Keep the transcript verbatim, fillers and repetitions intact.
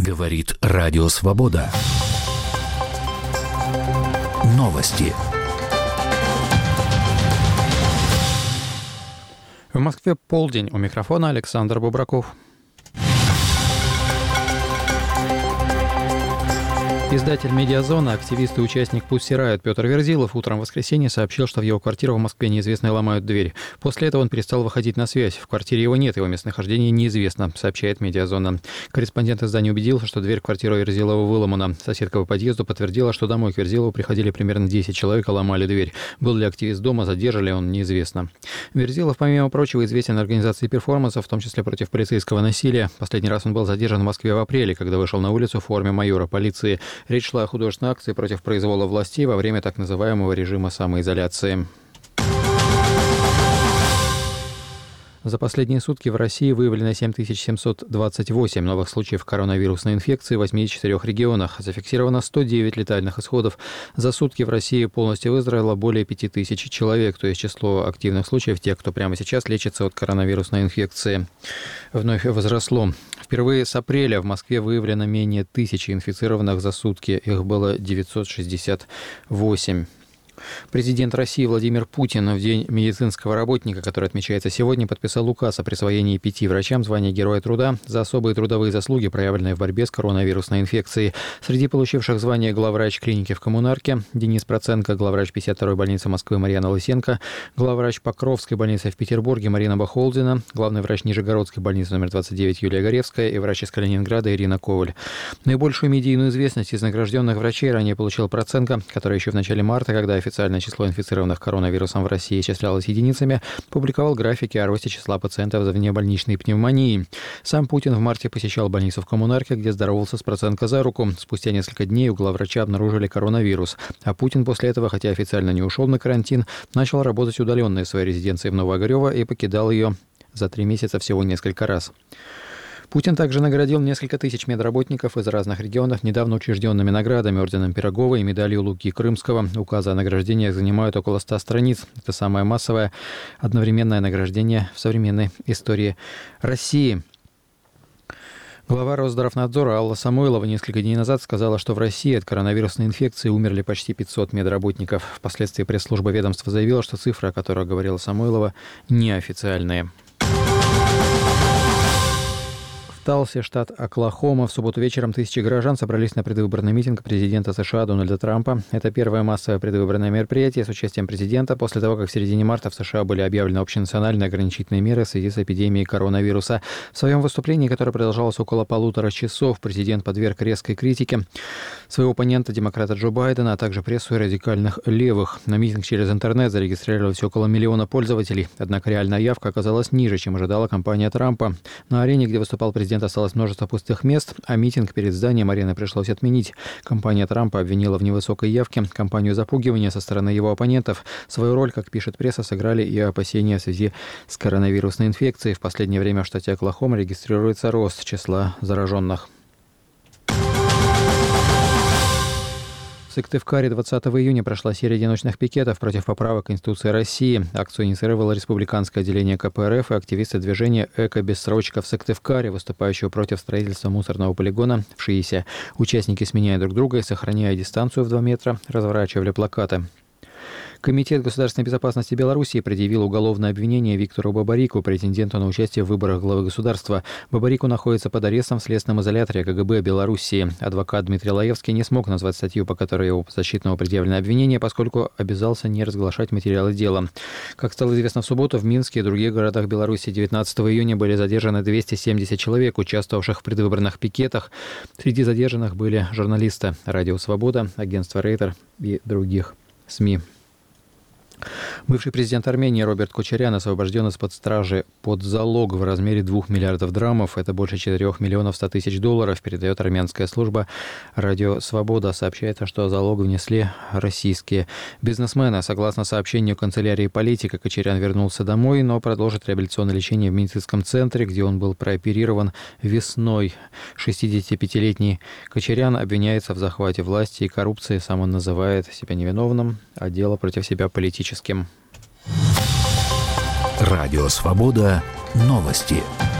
Говорит Радио Свобода. Новости. В Москве полдень. У микрофона Александр Бубраков. Издатель «Медиазона», активист и участник Pussy Riot Петр Верзилов утром в воскресенье сообщил, что в его квартиру в Москве неизвестные ломают дверь. После этого он перестал выходить на связь. В квартире его нет, его местонахождение неизвестно, сообщает «Медиазона». Корреспондент издания убедился, что дверь в квартиру Верзилова выломана. Соседка по подъезду подтвердила, что домой к Верзилову приходили примерно десять человек и ломали дверь. Был ли активист дома, задержали он, неизвестно. Верзилов, помимо прочего, известен организацией перформансов, в том числе против полицейского насилия. Последний раз он был задержан в Москве в апреле, когда вышел на улицу в форме майора полиции. Речь шла о художественной акции против произвола властей во время так называемого режима самоизоляции. За последние сутки в России выявлено семь тысяч семьсот двадцать восемь новых случаев коронавирусной инфекции в восьмидесяти четырёх регионах. Зафиксировано сто девять летальных исходов. За сутки в России полностью выздоровело более пяти тысяч человек, то есть число активных случаев тех, кто прямо сейчас лечится от коронавирусной инфекции, вновь возросло. Впервые с апреля в Москве выявлено менее тысячи инфицированных за сутки. Их было девятьсот шестьдесят восемь. Президент России Владимир Путин в День медицинского работника, который отмечается сегодня, подписал указ о присвоении пяти врачам звания Героя труда за особые трудовые заслуги, проявленные в борьбе с коронавирусной инфекцией. Среди получивших звание главврач клиники в Коммунарке Денис Проценко, главврач пятьдесят второй больницы Москвы Марьяна Лысенко, главврач Покровской больницы в Петербурге Марина Бахолдина, главный врач Нижегородской больницы номер двадцать девять Юлия Горевская и врач из Калининграда Ирина Коваль. Наибольшую медийную известность из награжденных врачей ранее получил Проценко, который еще в начале марта, когда официально Официальное число инфицированных коронавирусом в России исчислялось единицами, публиковал графики о росте числа пациентов с внебольничной пневмонией. Сам Путин в марте посещал больницу в Коммунарке, где здоровался с Проценко за руку. Спустя несколько дней у главврача обнаружили коронавирус. А Путин после этого, хотя официально не ушел на карантин, начал работать удаленно из своей резиденции в Новоогарево и покидал ее за три месяца всего несколько раз. Путин также наградил несколько тысяч медработников из разных регионов недавно учрежденными наградами, орденом Пирогова и медалью Луки Крымского. Указы о награждениях занимают около ста страниц. Это самое массовое одновременное награждение в современной истории России. Глава Росздравнадзора Алла Самойлова несколько дней назад сказала, что в России от коронавирусной инфекции умерли почти пятьсот медработников. Впоследствии пресс-служба ведомства заявила, что цифры, о которых говорила Самойлова, неофициальные. В Талсе, штат Оклахома, в субботу вечером тысячи горожан собрались на предвыборный митинг президента США Дональда Трампа. Это первое массовое предвыборное мероприятие с участием президента после того, как в середине марта в США были объявлены общенациональные ограничительные меры в связи с эпидемией коронавируса. В своем выступлении, которое продолжалось около полутора часов, президент подверг резкой критике своего оппонента, демократа Джо Байдена, а также прессу и радикальных левых. На митинг через интернет зарегистрировались около миллиона пользователей. Однако реальная явка оказалась ниже, чем ожидала кампания Трампа. На арене, где выступал президент, осталось множество пустых мест, а митинг перед зданием арены пришлось отменить. Компания Трампа обвинила в невысокой явке кампанию запугивания со стороны его оппонентов. Свою роль, как пишет пресса, сыграли и опасения в связи с коронавирусной инфекцией. В последнее время в штате Оклахома регистрируется рост числа зараженных. В Сыктывкаре двадцатого июня прошла серия одиночных пикетов против поправок Конституции России. Акцию инициировало республиканское отделение ка пэ эр эф и активисты движения «Эко-бессрочка» в Сыктывкаре, выступающего против строительства мусорного полигона в Шиисе. Участники, сменяя друг друга и сохраняя дистанцию в два метра, разворачивали плакаты. Комитет государственной безопасности Беларуси предъявил уголовное обвинение Виктору Бабарику, претенденту на участие в выборах главы государства. Бабарику находится под арестом в следственном изоляторе ка гэ бэ Белоруссии. Адвокат Дмитрий Лаевский не смог назвать статью, по которой его защитного предъявлено обвинение, поскольку обязался не разглашать материалы дела. Как стало известно в субботу, в Минске и других городах Беларуси девятнадцатого июня были задержаны двести семьдесят человек, участвовавших в предвыборных пикетах. Среди задержанных были журналисты Радио Свобода, агентство Рейтер и других СМИ. Бывший президент Армении Роберт Кочарян освобожден из-под стражи под залог в размере двух миллиардов драмов. Это больше четырёх миллионов ста тысяч долларов, передает армянская служба «Радио Свобода». Сообщается, что залог внесли российские бизнесмены. Согласно сообщению канцелярии политика, Кочарян вернулся домой, но продолжит реабилитационное лечение в медицинском центре, где он был прооперирован весной. шестидесятипятилетний Кочарян обвиняется в захвате власти и коррупции. Сам он называет себя невиновным, а дело против себя политическим. Радио Свобода. Новости.